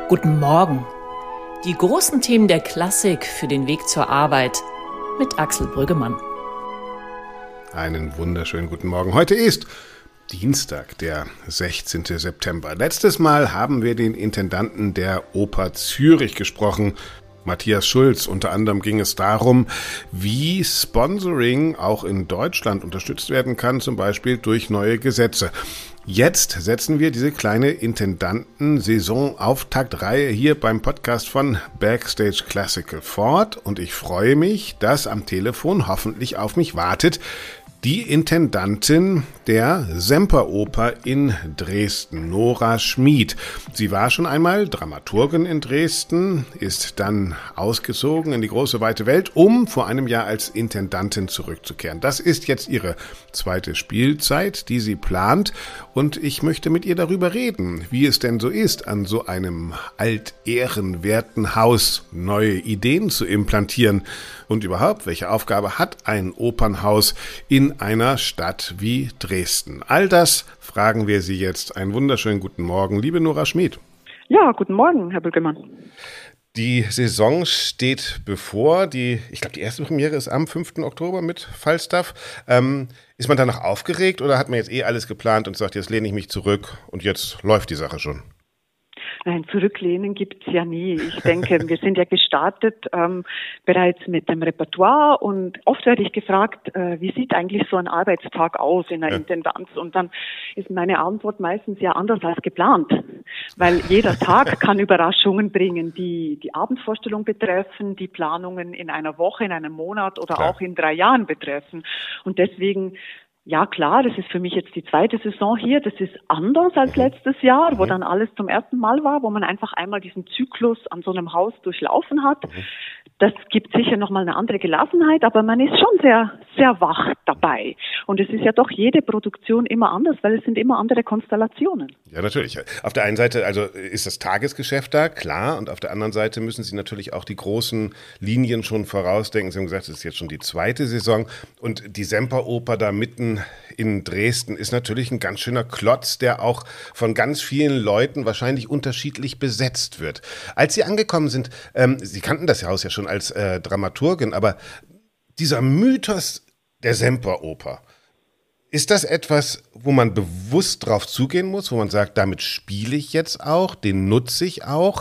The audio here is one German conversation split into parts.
Guten Morgen. Die großen Themen der Klassik für den Weg zur Arbeit mit Axel Brüggemann. Einen wunderschönen guten Morgen. Heute ist Dienstag, der 16. September. Letztes Mal haben wir den Intendanten der Oper Zürich gesprochen, Matthias Schulz. Unter anderem ging es darum, wie Sponsoring auch in Deutschland unterstützt werden kann, zum Beispiel durch neue Gesetze. Jetzt setzen wir diese kleine Intendanten-Saison-Auftakt-Reihe hier beim Podcast von Backstage Classical fort und ich freue mich, dass am Telefon hoffentlich auf mich wartet die Intendantin der Semperoper in Dresden, Nora Schmid. Sie war schon einmal Dramaturgin in Dresden, ist dann ausgezogen in die große weite Welt, um vor einem Jahr als Intendantin zurückzukehren. Das ist jetzt ihre zweite Spielzeit, die sie plant, und ich möchte mit ihr darüber reden, wie es denn so ist, an so einem altehrenwerten Haus neue Ideen zu implantieren und überhaupt, welche Aufgabe hat ein Opernhaus in einer Stadt wie Dresden? All das fragen wir Sie jetzt. Einen wunderschönen guten Morgen, liebe Nora Schmid. Ja, guten Morgen, Herr Brüggemann. Die Saison steht bevor. Ich glaube, die erste Premiere ist am 5. Oktober mit Falstaff. Ist man danach aufgeregt oder hat man jetzt alles geplant und sagt, jetzt lehne ich mich zurück und jetzt läuft die Sache schon? Nein, zurücklehnen gibt's ja nie. Ich denke, wir sind ja gestartet bereits mit dem Repertoire und oft werde ich gefragt, wie sieht eigentlich so ein Arbeitstag aus in der Intendanz? Und dann ist meine Antwort meistens ja anders als geplant, weil jeder Tag kann Überraschungen bringen, die die Abendvorstellung betreffen, die Planungen in einer Woche, in einem Monat oder auch in 3 Jahren betreffen. Und deswegen, ja klar, das ist für mich jetzt die zweite Saison hier. Das ist anders als letztes Jahr, wo dann alles zum ersten Mal war, wo man einfach einmal diesen Zyklus an so einem Haus durchlaufen hat. Das gibt sicher nochmal eine andere Gelassenheit, aber man ist schon sehr, sehr wach dabei. Und es ist ja doch jede Produktion immer anders, weil es sind immer andere Konstellationen. Ja, natürlich. Auf der einen Seite also ist das Tagesgeschäft da, klar, und auf der anderen Seite müssen Sie natürlich auch die großen Linien schon vorausdenken. Sie haben gesagt, es ist jetzt schon die zweite Saison und die Semperoper da mitten in Dresden ist natürlich ein ganz schöner Klotz, der auch von ganz vielen Leuten wahrscheinlich unterschiedlich besetzt wird. Als Sie angekommen sind, Sie kannten das Haus ja schon als Dramaturgin, aber dieser Mythos der Semperoper, ist das etwas, wo man bewusst drauf zugehen muss, wo man sagt, damit spiele ich jetzt auch, den nutze ich auch?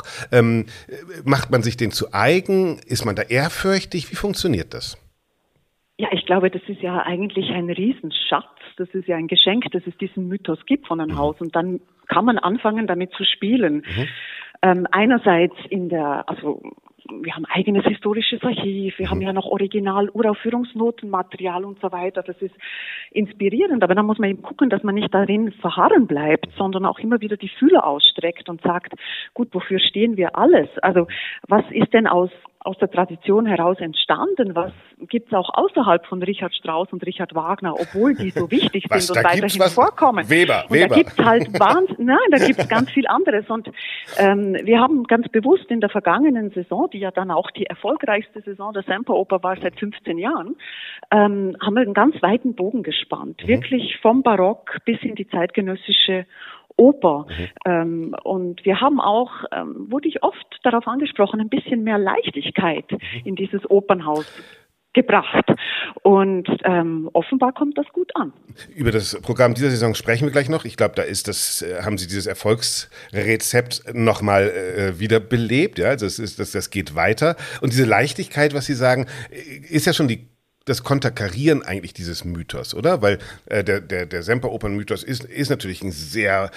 Macht man sich den zu eigen? Ist man da ehrfürchtig? Wie funktioniert das? Ja, ich glaube, das ist ja eigentlich ein Riesenschatz. Das ist ja ein Geschenk, dass es diesen Mythos gibt von einem Haus. Und dann kann man anfangen, damit zu spielen. Einerseits wir haben eigenes historisches Archiv, wir haben ja noch Original-Uraufführungsnotenmaterial und so weiter. Das ist inspirierend, aber dann muss man eben gucken, dass man nicht darin verharren bleibt, sondern auch immer wieder die Fühler ausstreckt und sagt, gut, wofür stehen wir alles? Also was ist denn aus der Tradition heraus entstanden? Was gibt's auch außerhalb von Richard Strauss und Richard Wagner, obwohl die so wichtig sind und weiterhin vorkommen? Weber. Da gibt's halt da gibt's ganz viel anderes. Und wir haben ganz bewusst in der vergangenen Saison, die ja dann auch die erfolgreichste Saison der Semperoper war seit 15 Jahren, haben wir einen ganz weiten Bogen gespannt. Wirklich vom Barock bis in die zeitgenössische Oper. Und wir haben auch, wurde ich oft darauf angesprochen, ein bisschen mehr Leichtigkeit in dieses Opernhaus gebracht. Und offenbar kommt das gut an. Über das Programm dieser Saison sprechen wir gleich noch. Ich glaube, haben Sie dieses Erfolgsrezept nochmal wieder belebt. Ja? Also das geht weiter. Und diese Leichtigkeit, was Sie sagen, ist ja schon das Konterkarieren eigentlich dieses Mythos, oder? Weil der Semperopern-Mythos ist natürlich ein sehr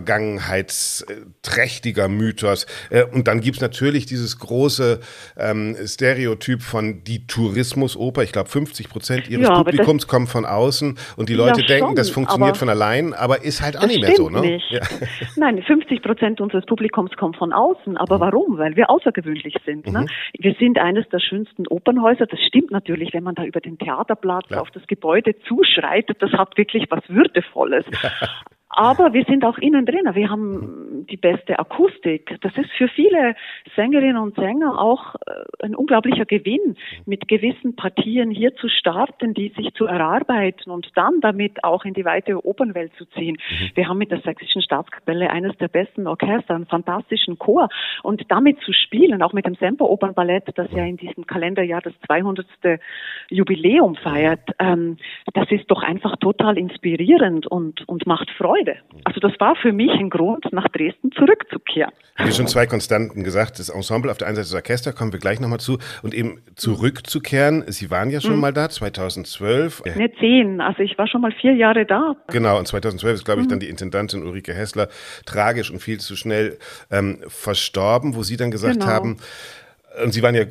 vergangenheitsträchtiger Mythos. Und dann gibt's natürlich dieses große Stereotyp von die Tourismusoper. Ich glaube, 50% ihres Publikums kommen von außen und die Leute denken, das funktioniert von allein, aber ist halt auch nicht mehr so, ne? Nicht. Ja. Nein, 50% unseres Publikums kommen von außen. Aber warum? Weil wir außergewöhnlich sind. Ne? Wir sind eines der schönsten Opernhäuser. Das stimmt natürlich, wenn man da über den Theaterplatz auf das Gebäude zuschreitet, das hat wirklich was Würdevolles. Aber wir sind auch innen drin. Wir haben die beste Akustik. Das ist für viele Sängerinnen und Sänger auch ein unglaublicher Gewinn, mit gewissen Partien hier zu starten, die sich zu erarbeiten und dann damit auch in die weite Opernwelt zu ziehen. Wir haben mit der Sächsischen Staatskapelle eines der besten Orchester, einen fantastischen Chor, und damit zu spielen, auch mit dem Semperopernballett, das ja in diesem Kalenderjahr das 200. Jubiläum feiert, das ist doch einfach total inspirierend und macht Freude. Also das war für mich ein Grund, nach Dresden zurückzukehren. Wie schon zwei Konstanten gesagt, das Ensemble, auf der einen Seite das Orchester, kommen wir gleich nochmal zu, und eben zurückzukehren. Sie waren ja schon mal da, 2012. Ne, 10, also ich war schon mal 4 Jahre da. Genau, und 2012 ist, glaube ich, dann die Intendantin Ulrike Hässler tragisch und viel zu schnell verstorben, wo Sie dann gesagt haben, und Sie waren ja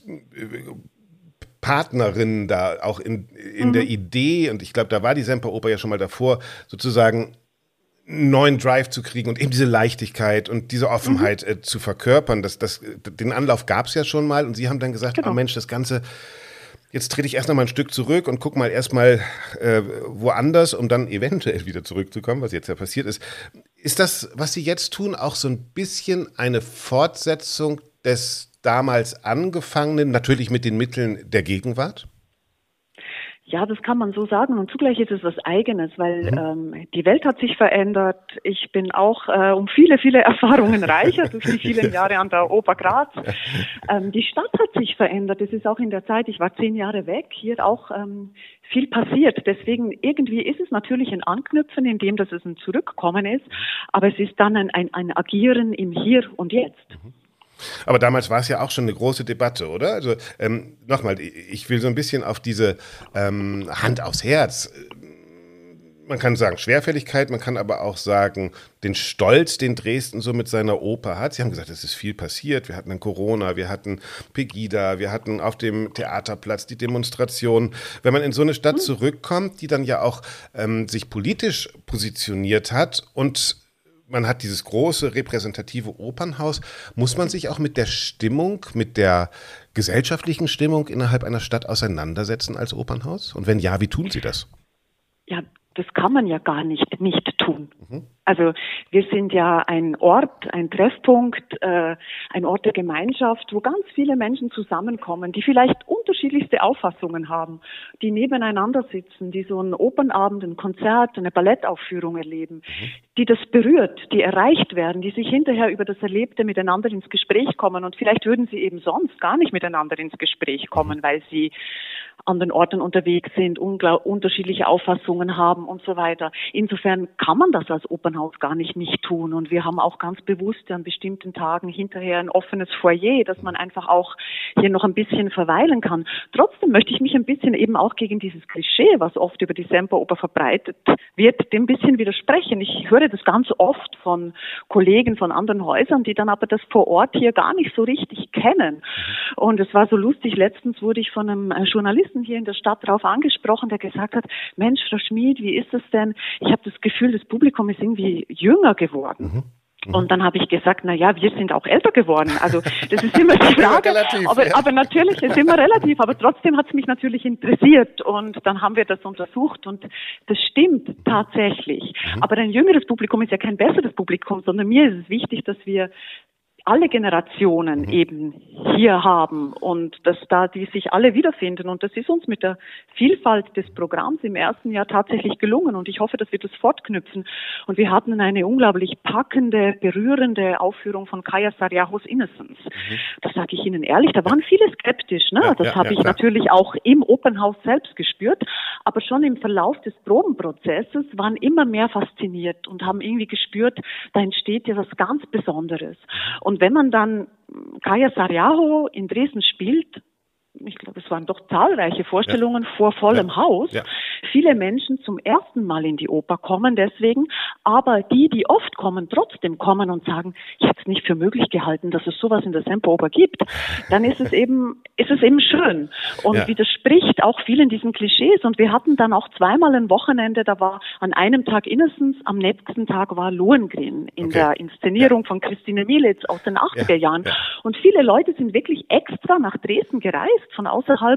Partnerin da, auch in der Idee, und ich glaube, da war die Semperoper ja schon mal davor, sozusagen einen neuen Drive zu kriegen und eben diese Leichtigkeit und diese Offenheit zu verkörpern. Den Anlauf gab es ja schon mal, und Sie haben dann gesagt, oh Mensch, das Ganze, jetzt trete ich erst noch mal ein Stück zurück und guck mal erstmal woanders, um dann eventuell wieder zurückzukommen, was jetzt ja passiert ist. Ist das, was Sie jetzt tun, auch so ein bisschen eine Fortsetzung des damals angefangenen, natürlich mit den Mitteln der Gegenwart? Ja, das kann man so sagen, und zugleich ist es was Eigenes, weil die Welt hat sich verändert. Ich bin auch um viele, viele Erfahrungen reicher durch die vielen Jahre an der Oper Graz. Die Stadt hat sich verändert. Es ist auch in der Zeit, ich war 10 Jahre weg, hier auch viel passiert. Deswegen irgendwie ist es natürlich ein Anknüpfen, in dem, dass es ein Zurückkommen ist, aber es ist dann ein Agieren im Hier und Jetzt. Aber damals war es ja auch schon eine große Debatte, oder? Also nochmal, ich will so ein bisschen auf diese Hand aufs Herz. Man kann sagen Schwerfälligkeit, man kann aber auch sagen den Stolz, den Dresden so mit seiner Oper hat. Sie haben gesagt, es ist viel passiert. Wir hatten dann Corona, wir hatten Pegida, wir hatten auf dem Theaterplatz die Demonstration. Wenn man in so eine Stadt zurückkommt, die dann ja auch sich politisch positioniert hat, und man hat dieses große repräsentative Opernhaus, muss man sich auch mit der Stimmung, mit der gesellschaftlichen Stimmung innerhalb einer Stadt auseinandersetzen als Opernhaus? Und wenn ja, wie tun Sie das? Ja, das kann man ja gar nicht tun. Also wir sind ja ein Ort, ein Treffpunkt, ein Ort der Gemeinschaft, wo ganz viele Menschen zusammenkommen, die vielleicht unterschiedlichste Auffassungen haben, die nebeneinander sitzen, die so einen Opernabend, ein Konzert, eine Ballettaufführung erleben, die das berührt, die erreicht werden, die sich hinterher über das Erlebte miteinander ins Gespräch kommen, und vielleicht würden sie eben sonst gar nicht miteinander ins Gespräch kommen, weil sie an den Orten unterwegs sind, unterschiedliche Auffassungen haben und so weiter. Insofern kann man das als Opernhaus gar nicht tun. Und wir haben auch ganz bewusst an bestimmten Tagen hinterher ein offenes Foyer, dass man einfach auch hier noch ein bisschen verweilen kann. Trotzdem möchte ich mich ein bisschen eben auch gegen dieses Klischee, was oft über die Semperoper verbreitet wird, dem ein bisschen widersprechen. Ich höre das ganz oft von Kollegen von anderen Häusern, die dann aber das vor Ort hier gar nicht so richtig kennen. Und es war so lustig, letztens wurde ich von einem Journalisten hier in der Stadt darauf angesprochen, der gesagt hat, Mensch, Frau Schmid, wie ist das denn? Ich habe das Gefühl, das Publikum ist irgendwie jünger geworden. Und dann habe ich gesagt, na ja, wir sind auch älter geworden. Also das ist immer die Frage. Relativ, aber natürlich ist immer relativ. Aber trotzdem hat es mich natürlich interessiert. Und dann haben wir das untersucht. Und das stimmt tatsächlich. Aber ein jüngeres Publikum ist ja kein besseres Publikum, sondern mir ist es wichtig, dass wir alle Generationen eben hier haben und dass da die sich alle wiederfinden. Und das ist uns mit der Vielfalt des Programms im ersten Jahr tatsächlich gelungen. Und ich hoffe, dass wir das fortknüpfen. Und wir hatten eine unglaublich packende, berührende Aufführung von Kaija Saariahos Innocence. Das sage ich Ihnen ehrlich, da waren viele skeptisch. Ne? Ja, das habe ich natürlich auch im Opernhaus selbst gespürt. Aber schon im Verlauf des Probenprozesses waren immer mehr fasziniert und haben irgendwie gespürt, da entsteht ja was ganz Besonderes. Und wenn man dann Kaija Saariaho in Dresden spielt, ich glaube, es waren doch zahlreiche Vorstellungen vor vollem Haus. Ja. Viele Menschen zum ersten Mal in die Oper kommen deswegen, aber die oft kommen, trotzdem kommen und sagen, ich hätte es nicht für möglich gehalten, dass es sowas in der Semperoper gibt, dann ist es eben schön und widerspricht auch vielen diesen Klischees. Und wir hatten dann auch zweimal ein Wochenende, da war an einem Tag Innocence, am nächsten Tag war Lohengrin in der Inszenierung von Christine Mielitz aus den 80er Jahren. Und viele Leute sind wirklich extra nach Dresden gereist, von außerhalb,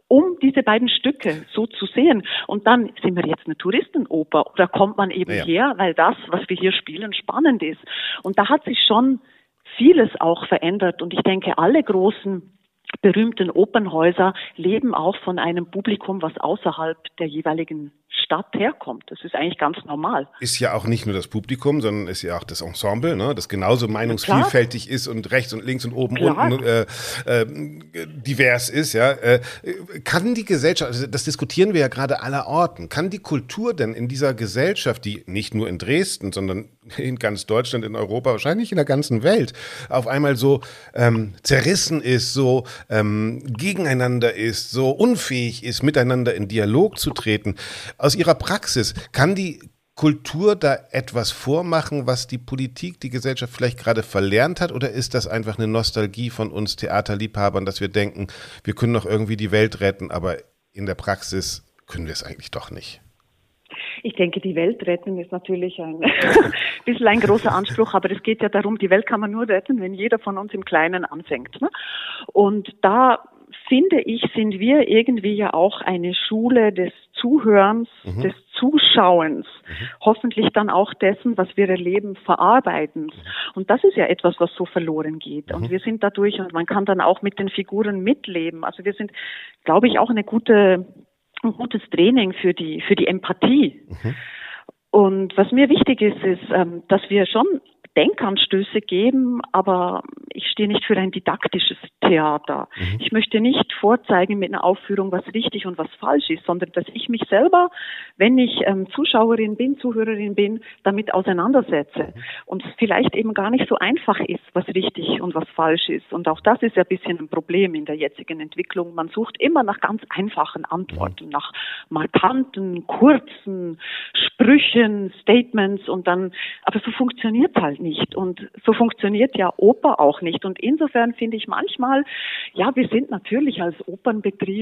um diese beiden Stücke so zu sehen. Und dann sind wir jetzt eine Touristenoper oder kommt man eben her, weil das, was wir hier spielen, spannend ist. Und da hat sich schon vieles auch verändert. Und ich denke, alle großen berühmten Opernhäuser leben auch von einem Publikum, was außerhalb der jeweiligen Stadt herkommt. Das ist eigentlich ganz normal. Ist ja auch nicht nur das Publikum, sondern ist ja auch das Ensemble, ne, das genauso meinungsvielfältig ist und rechts und links und oben, unten divers ist. Ja. Kann die Gesellschaft, also das diskutieren wir ja gerade allerorten, kann die Kultur denn in dieser Gesellschaft, die nicht nur in Dresden, sondern in ganz Deutschland, in Europa, wahrscheinlich in der ganzen Welt, auf einmal so zerrissen ist, so gegeneinander ist, so unfähig ist, miteinander in Dialog zu treten? Aus Ihrer Praxis, kann die Kultur da etwas vormachen, was die Politik, die Gesellschaft vielleicht gerade verlernt hat? Oder ist das einfach eine Nostalgie von uns Theaterliebhabern, dass wir denken, wir können doch irgendwie die Welt retten, aber in der Praxis können wir es eigentlich doch nicht? Ich denke, die Welt retten ist natürlich ein bisschen ein großer Anspruch, aber es geht ja darum, die Welt kann man nur retten, wenn jeder von uns im Kleinen anfängt. Ne? Und da finde ich, sind wir irgendwie ja auch eine Schule des Zuhörens, des Zuschauens, hoffentlich dann auch dessen, was wir erleben, verarbeiten. Und das ist ja etwas, was so verloren geht. Und wir sind dadurch, und man kann dann auch mit den Figuren mitleben. Also wir sind, glaube ich, auch ein gutes Training für die Empathie. Und was mir wichtig ist, dass wir schon Denkanstöße geben, aber ich stehe nicht für ein didaktisches Theater. Ich möchte nicht vorzeigen mit einer Aufführung, was richtig und was falsch ist, sondern dass ich mich selber, wenn ich Zuschauerin bin, Zuhörerin bin, damit auseinandersetze. Und es vielleicht eben gar nicht so einfach ist, was richtig und was falsch ist. Und auch das ist ja ein bisschen ein Problem in der jetzigen Entwicklung. Man sucht immer nach ganz einfachen Antworten, nach markanten, kurzen Sprüchen, Statements und dann, aber so funktioniert es halt nicht. Und so funktioniert ja Oper auch nicht. Und insofern finde ich manchmal, ja, wir sind natürlich als Opernbetrieb,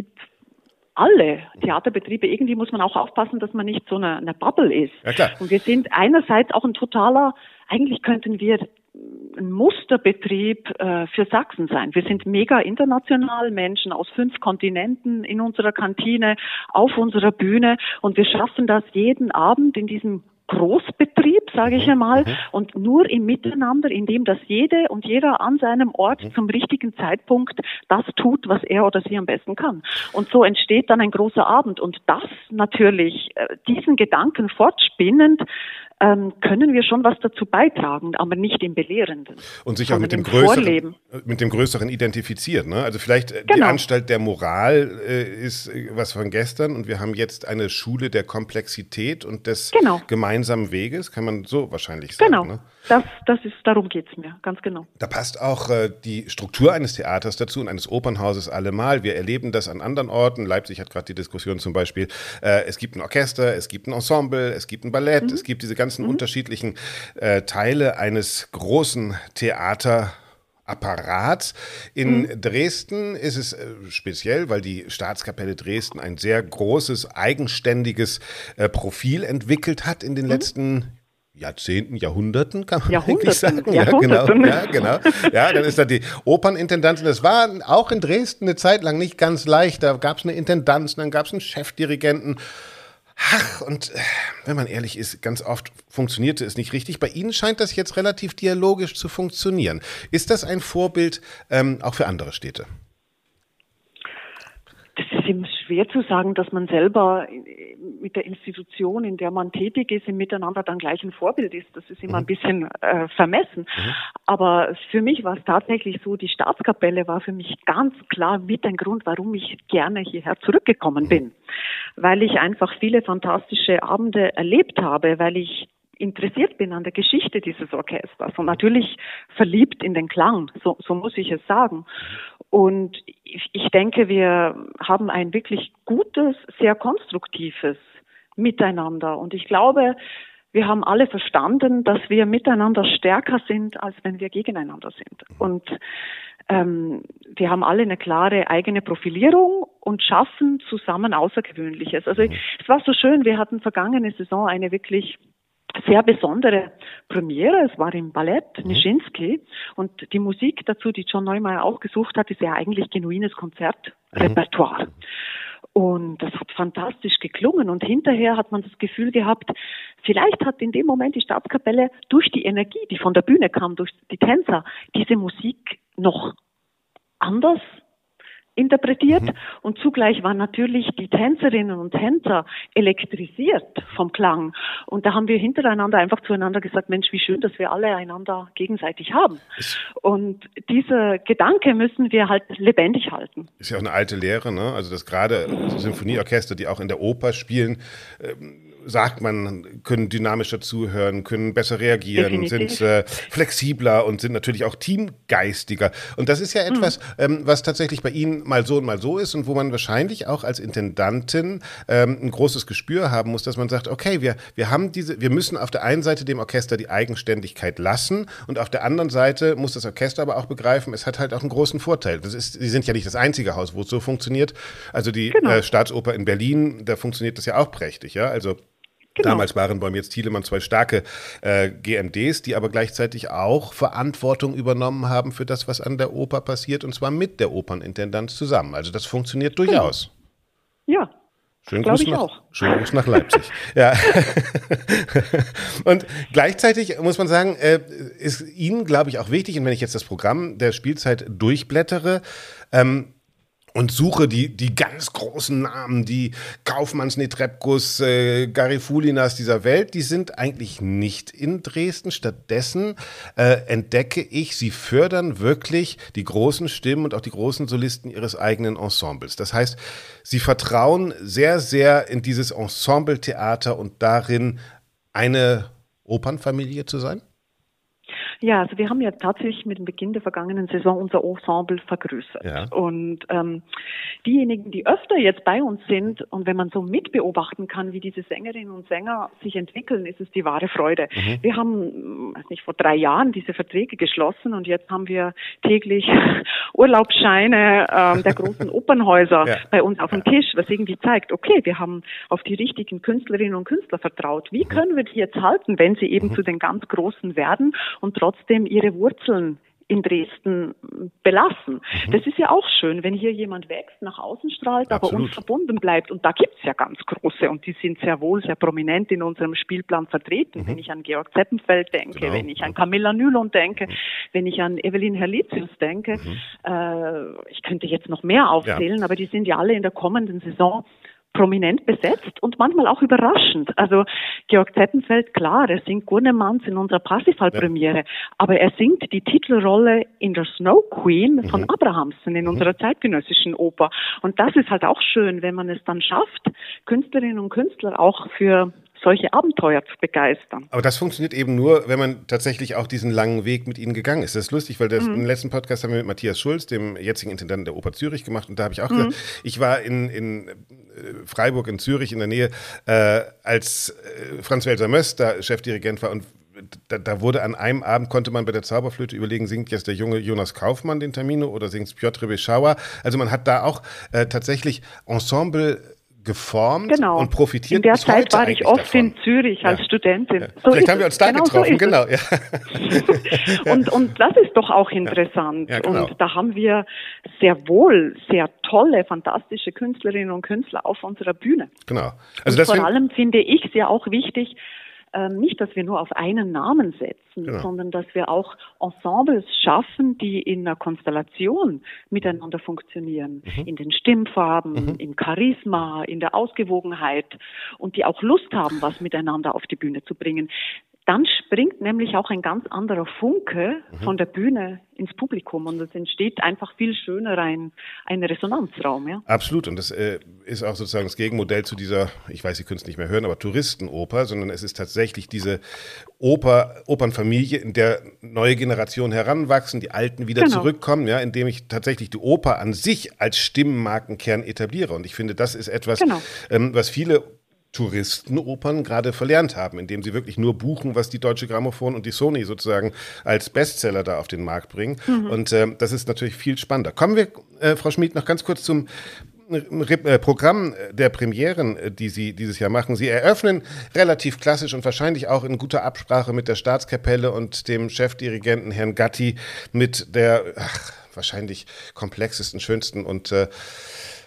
alle Theaterbetriebe, irgendwie muss man auch aufpassen, dass man nicht so eine Bubble ist. Ja, klar. Und wir sind einerseits auch ein totaler, eigentlich könnten wir ein Musterbetrieb für Sachsen sein. Wir sind mega international, Menschen aus 5 Kontinenten in unserer Kantine, auf unserer Bühne und wir schaffen das jeden Abend in diesem Großbetrieb, sage ich einmal, und nur im Miteinander, indem das jede und jeder an seinem Ort zum richtigen Zeitpunkt das tut, was er oder sie am besten kann. Und so entsteht dann ein großer Abend. Und das natürlich, diesen Gedanken fortspinnend, können wir schon was dazu beitragen, aber nicht im Belehrenden. Und sich auch mit dem Größeren identifiziert. Ne? Also vielleicht die Anstalt der Moral ist was von gestern und wir haben jetzt eine Schule der Komplexität und des gemeinsamen Weges, kann man so wahrscheinlich sagen. Genau, ne? Darum geht's mir, ganz genau. Da passt auch die Struktur eines Theaters dazu und eines Opernhauses allemal. Wir erleben das an anderen Orten. Leipzig hat gerade die Diskussion zum Beispiel, es gibt ein Orchester, es gibt ein Ensemble, es gibt ein Ballett, es gibt diese ganzen unterschiedlichen Teile eines großen Theaterapparats. In Dresden ist es speziell, weil die Staatskapelle Dresden ein sehr großes, eigenständiges Profil entwickelt hat in den letzten Jahrzehnten, Jahrhunderten, kann man eigentlich sagen. Ja, genau. Ja, dann ist da die Opernintendantin. Das war auch in Dresden eine Zeit lang nicht ganz leicht. Da gab es eine Intendanz, dann gab es einen Chefdirigenten. Ach, und wenn man ehrlich ist, ganz oft funktionierte es nicht richtig. Bei Ihnen scheint das jetzt relativ dialogisch zu funktionieren. Ist das ein Vorbild auch für andere Städte? Das ist eben schwer zu sagen, dass man selber mit der Institution, in der man tätig ist, im Miteinander dann gleich ein Vorbild ist. Das ist immer ein bisschen vermessen. Aber für mich war es tatsächlich so, die Staatskapelle war für mich ganz klar mit ein Grund, warum ich gerne hierher zurückgekommen bin. Weil ich einfach viele fantastische Abende erlebt habe, weil ich interessiert bin an der Geschichte dieses Orchesters und natürlich verliebt in den Klang, so muss ich es sagen. Und ich denke, wir haben ein wirklich gutes, sehr konstruktives Miteinander. Und ich glaube, wir haben alle verstanden, dass wir miteinander stärker sind, als wenn wir gegeneinander sind. Und wir haben alle eine klare eigene Profilierung und schaffen zusammen Außergewöhnliches. Also es war so schön, wir hatten vergangene Saison eine wirklich sehr besondere Premiere. Es war im Ballett Nijinsky und die Musik dazu, die John Neumeier ausgesucht hat, ist ja eigentlich genuines Konzert Repertoire. Und das hat fantastisch geklungen und hinterher hat man das Gefühl gehabt, vielleicht hat in dem Moment die Staatskapelle durch die Energie, die von der Bühne kam, durch die Tänzer, diese Musik noch anders interpretiert und zugleich waren natürlich die Tänzerinnen und Tänzer elektrisiert vom Klang und da haben wir hintereinander einfach zueinander gesagt, Mensch, wie schön, dass wir alle einander gegenseitig haben und dieser Gedanke müssen wir halt lebendig halten. Ist ja auch eine alte Lehre, ne? Also dass gerade Symphonieorchester, die auch in der Oper spielen, sagt man, können dynamischer zuhören, können besser reagieren, Definitiv. sind flexibler und sind natürlich auch teamgeistiger. Und das ist ja etwas, was tatsächlich bei Ihnen mal so und mal so ist und wo man wahrscheinlich auch als Intendantin ein großes Gespür haben muss, dass man sagt, okay, wir müssen auf der einen Seite dem Orchester die Eigenständigkeit lassen und auf der anderen Seite muss das Orchester aber auch begreifen, es hat halt auch einen großen Vorteil. Sie sind ja nicht das einzige Haus, wo es so funktioniert. Also die Staatsoper in Berlin, da funktioniert das ja auch prächtig, ja, also damals Barenboim, jetzt Thielemann, 2 starke GMDs, die aber gleichzeitig auch Verantwortung übernommen haben für das, was an der Oper passiert, und zwar mit der Opernintendanz zusammen. Also das funktioniert durchaus. Ja. Schönen Gruß nach Leipzig. Ja. Und gleichzeitig muss man sagen, ist Ihnen, glaube ich, auch wichtig, und wenn ich jetzt das Programm der Spielzeit durchblättere, und suche die ganz großen Namen, die Kaufmanns, Netrebkos, Garifulinas dieser Welt, die sind eigentlich nicht in Dresden. Stattdessen entdecke ich, sie fördern wirklich die großen Stimmen und auch die großen Solisten ihres eigenen Ensembles. Das heißt, sie vertrauen sehr, sehr in dieses Ensembletheater und darin, eine Opernfamilie zu sein? Ja, also wir haben ja tatsächlich mit dem Beginn der vergangenen Saison unser Ensemble vergrößert. Ja. Und diejenigen, die öfter jetzt bei uns sind und wenn man so mitbeobachten kann, wie diese Sängerinnen und Sänger sich entwickeln, ist es die wahre Freude. Wir haben, vor 3 Jahren diese Verträge geschlossen und jetzt haben wir täglich Urlaubsscheine der großen Opernhäuser bei uns auf dem Tisch, was irgendwie zeigt, okay, wir haben auf die richtigen Künstlerinnen und Künstler vertraut. Wie können wir die jetzt halten, wenn sie eben zu den ganz Großen werden und trotzdem ihre Wurzeln in Dresden belassen. Das ist ja auch schön, wenn hier jemand wächst, nach außen strahlt, aber uns verbunden bleibt. Und da gibt's ja ganz große und die sind sehr wohl sehr prominent in unserem Spielplan vertreten. Wenn ich an Georg Zeppenfeld denke, wenn ich an Camilla Nylund denke, wenn ich an Evelyn Herlitzius denke. Ich könnte jetzt noch mehr aufzählen, aber die sind ja alle in der kommenden Saison prominent besetzt und manchmal auch überraschend. Also Georg Zeppenfeld, klar, er singt Gurnemanns in unserer Parsifal-Premiere, aber er singt die Titelrolle in der Snow Queen von Abrahamsen in unserer zeitgenössischen Oper. Und das ist halt auch schön, wenn man es dann schafft, Künstlerinnen und Künstler auch für solche Abenteuer zu begeistern. Aber das funktioniert eben nur, wenn man tatsächlich auch diesen langen Weg mit ihnen gegangen ist. Das ist lustig, weil im letzten Podcast haben wir mit Matthias Schulz, dem jetzigen Intendanten der Oper Zürich, gemacht. Und da habe ich auch gesagt, ich war in Freiburg in Zürich in der Nähe, als Franz Welser Möss da Chefdirigent war. Und da wurde an einem Abend, konnte man bei der Zauberflöte überlegen, singt jetzt der junge Jonas Kaufmann den Tamino oder singt Piotr Beschauer. Also man hat da auch tatsächlich Ensemble geformt und profitiert. In der Zeit war ich oft davon. In Zürich als Studentin. Ja. So vielleicht haben wir uns da getroffen, genau. Ja. Und das ist doch auch interessant. Ja, genau. Und da haben wir sehr wohl sehr tolle, fantastische Künstlerinnen und Künstler auf unserer Bühne. Genau. Also vor allem finde ich es ja auch wichtig, nicht, dass wir nur auf einen Namen setzen, sondern dass wir auch Ensembles schaffen, die in einer Konstellation miteinander funktionieren. In den Stimmfarben, im Charisma, in der Ausgewogenheit und die auch Lust haben, was miteinander auf die Bühne zu bringen. Dann springt nämlich auch ein ganz anderer Funke von der Bühne ins Publikum und es entsteht einfach viel schöner ein Resonanzraum. Ja? Absolut, und das ist auch sozusagen das Gegenmodell zu dieser, ich weiß, Sie können es nicht mehr hören, aber Touristenoper, sondern es ist tatsächlich diese Opernfamilie, in der neue Generationen heranwachsen, die Alten wieder zurückkommen, ja, indem ich tatsächlich die Oper an sich als Stimmmarkenkern etabliere. Und ich finde, das ist etwas, was viele Touristenopern gerade verlernt haben, indem sie wirklich nur buchen, was die Deutsche Grammophon und die Sony sozusagen als Bestseller da auf den Markt bringen. Und das ist natürlich viel spannender. Kommen wir, Frau Schmid, noch ganz kurz zum Programm der Premieren, die Sie dieses Jahr machen. Sie eröffnen relativ klassisch und wahrscheinlich auch in guter Absprache mit der Staatskapelle und dem Chefdirigenten Herrn Gatti mit der wahrscheinlich komplexesten, schönsten und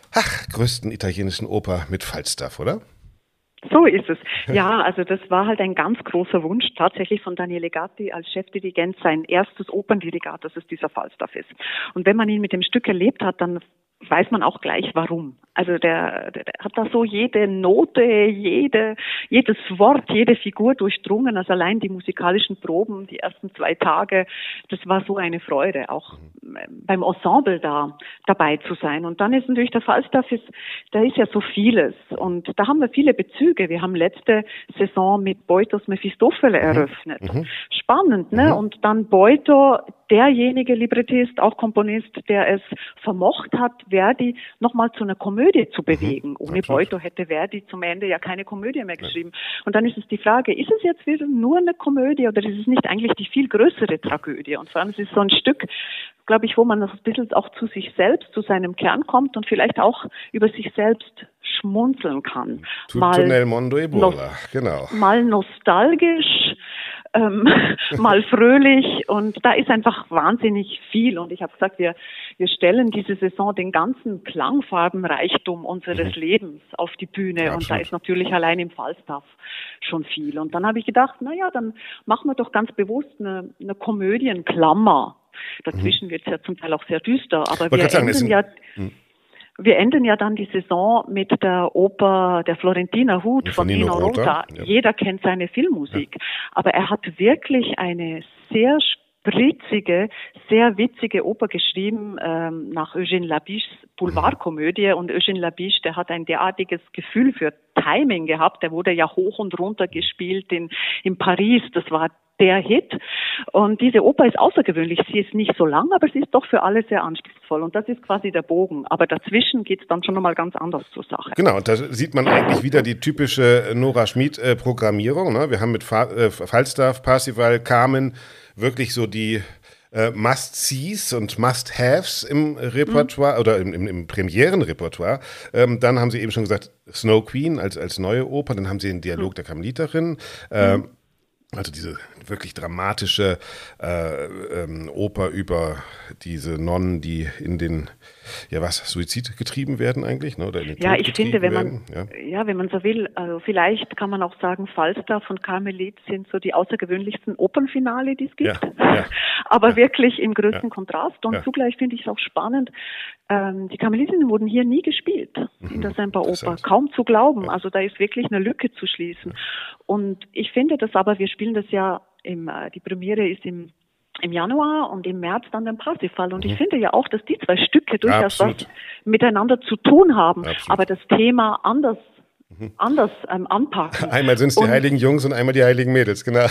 größten italienischen Oper mit Falstaff, oder? So ist es. Ja, also das war halt ein ganz großer Wunsch tatsächlich von Daniele Gatti als Chefdirigent, sein erstes Operndirigat, dass es dieser Falstaff ist. Und wenn man ihn mit dem Stück erlebt hat, dann weiß man auch gleich warum. Also der hat da so jede Note, jedes Wort, jede Figur durchdrungen. Also allein die musikalischen Proben, die ersten 2 Tage, das war so eine Freude, auch beim Ensemble dabei zu sein. Und dann ist natürlich der Falstaff, da ist ja so vieles. Und da haben wir viele Bezüge. Wir haben letzte Saison mit Boitos Mefistofele eröffnet. Spannend, ne? Und dann Boito, derjenige Librettist, auch Komponist, der es vermocht hat, Verdi nochmal zu einer Komödie zu bewegen. Ohne Boito hätte Verdi zum Ende ja keine Komödie mehr geschrieben. Und dann ist es die Frage, ist es jetzt wieder nur eine Komödie oder ist es nicht eigentlich die viel größere Tragödie? Und vor allem, es ist so ein Stück, glaube ich, wo man ein bisschen auch zu sich selbst, zu seinem Kern kommt und vielleicht auch über sich selbst schmunzeln kann. Tutto nel mondo e bolla, genau. Mal nostalgisch, mal fröhlich, und da ist einfach wahnsinnig viel. Und ich habe gesagt, wir stellen diese Saison den ganzen Klangfarbenreichtum unseres Lebens auf die Bühne. Ja, und da ist natürlich allein im Falstaff schon viel. Und dann habe ich gedacht, dann machen wir doch ganz bewusst eine Komödienklammer. Dazwischen wird es ja zum Teil auch sehr düster, aber wir enden ja dann die Saison mit der Oper Der Florentiner Hut von Nino Rota. Ja. Jeder kennt seine Filmmusik, aber er hat wirklich eine sehr spritzige, sehr witzige Oper geschrieben nach Eugène Labiches Boulevardkomödie. Und Eugène Labiche, der hat ein derartiges Gefühl für Timing gehabt. Der wurde ja hoch und runter gespielt in Paris. Das war der Hit. Und diese Oper ist außergewöhnlich. Sie ist nicht so lang, aber sie ist doch für alle sehr anspruchsvoll. Und das ist quasi der Bogen. Aber dazwischen geht es dann schon nochmal ganz anders zur Sache. Genau, und da sieht man eigentlich wieder die typische Nora Schmid-Programmierung. Ne? Wir haben mit Falstaff, Parsifal, Carmen wirklich so die Must-Sees und Must-Haves im Repertoire oder im Premierenrepertoire. Dann haben Sie eben schon gesagt, Snow Queen als neue Oper. Dann haben Sie den Dialog der Karmeliterin. Also diese wirklich dramatische Oper über diese Nonnen, die in den Suizid getrieben werden eigentlich, ne? Oder in den Tod ich finde, wenn werden. Wenn man so will, also vielleicht kann man auch sagen, Falstaff und Karmelit sind so die außergewöhnlichsten Opernfinale, die es gibt. Ja. Aber wirklich im größten Kontrast. Und zugleich finde ich es auch spannend, die Karmelitinnen wurden hier nie gespielt in der Semperoper. Kaum zu glauben. Also da ist wirklich eine Lücke zu schließen. Und ich finde das aber, wir spielen das ja die Premiere ist im Januar und im März dann den Parsifal. Und ich finde ja auch, dass die 2 Stücke durchaus was miteinander zu tun haben, aber das Thema anders anpacken. Einmal sind es die heiligen Jungs und einmal die heiligen Mädels, genau.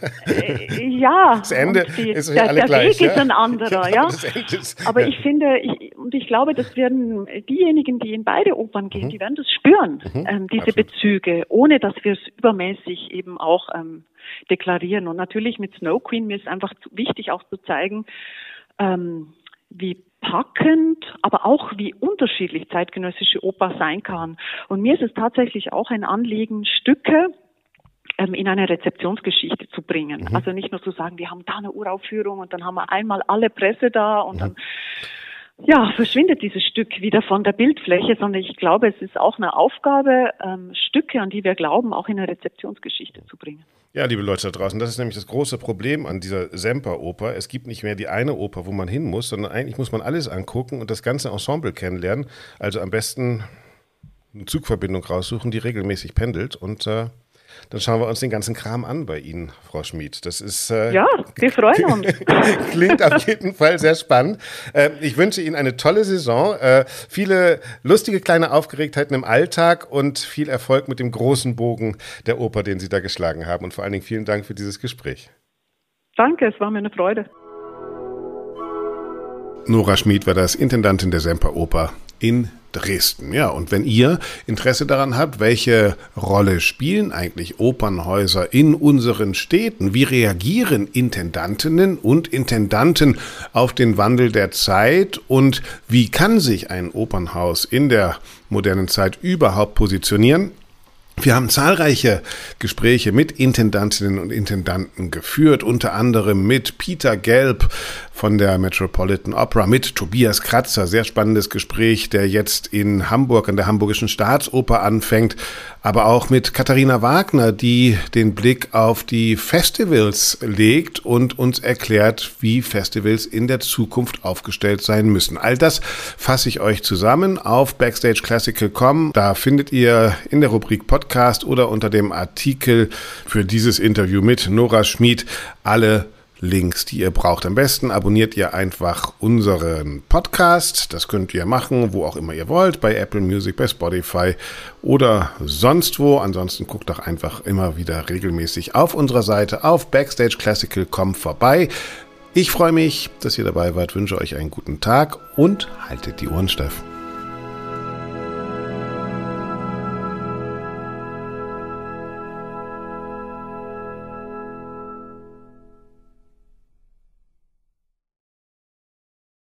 Das Ende ist für alle gleich. Der Weg ist ein anderer, ja. Aber ich finde, ich glaube, das werden diejenigen, die in beide Opern gehen, die werden das spüren, diese Bezüge, ohne dass wir es übermäßig eben auch deklarieren. Und natürlich mit Snow Queen, mir ist einfach wichtig auch zu zeigen, wie packend, aber auch wie unterschiedlich zeitgenössische Oper sein kann. Und mir ist es tatsächlich auch ein Anliegen, Stücke in eine Rezeptionsgeschichte zu bringen. Also nicht nur zu sagen, wir haben da eine Uraufführung und dann haben wir einmal alle Presse da und dann verschwindet dieses Stück wieder von der Bildfläche, sondern ich glaube, es ist auch eine Aufgabe, Stücke, an die wir glauben, auch in eine Rezeptionsgeschichte zu bringen. Ja, liebe Leute da draußen, das ist nämlich das große Problem an dieser Semperoper. Es gibt nicht mehr die eine Oper, wo man hin muss, sondern eigentlich muss man alles angucken und das ganze Ensemble kennenlernen. Also am besten eine Zugverbindung raussuchen, die regelmäßig pendelt und dann schauen wir uns den ganzen Kram an bei Ihnen, Frau Schmid. Das ist wir freuen uns. Klingt auf jeden Fall sehr spannend. Ich wünsche Ihnen eine tolle Saison, viele lustige kleine Aufgeregtheiten im Alltag und viel Erfolg mit dem großen Bogen der Oper, den Sie da geschlagen haben. Und vor allen Dingen vielen Dank für dieses Gespräch. Danke, es war mir eine Freude. Nora Schmid war das, Intendantin der Semperoper in Dresden. Ja, und wenn ihr Interesse daran habt, welche Rolle spielen eigentlich Opernhäuser in unseren Städten? Wie reagieren Intendantinnen und Intendanten auf den Wandel der Zeit? Und wie kann sich ein Opernhaus in der modernen Zeit überhaupt positionieren? Wir haben zahlreiche Gespräche mit Intendantinnen und Intendanten geführt, unter anderem mit Peter Gelb von der Metropolitan Opera, mit Tobias Kratzer, sehr spannendes Gespräch, der jetzt in Hamburg an der Hamburgischen Staatsoper anfängt, aber auch mit Katharina Wagner, die den Blick auf die Festivals legt und uns erklärt, wie Festivals in der Zukunft aufgestellt sein müssen. All das fasse ich euch zusammen auf BackstageClassical.com. Da findet ihr in der Rubrik Podcast oder unter dem Artikel für dieses Interview mit Nora Schmid alle Links, die ihr braucht. Am besten abonniert ihr einfach unseren Podcast. Das könnt ihr machen, wo auch immer ihr wollt, bei Apple Music, bei Spotify oder sonst wo. Ansonsten guckt doch einfach immer wieder regelmäßig auf unserer Seite auf BackstageClassical.com vorbei. Ich freue mich, dass ihr dabei wart, wünsche euch einen guten Tag und haltet die Ohren steif.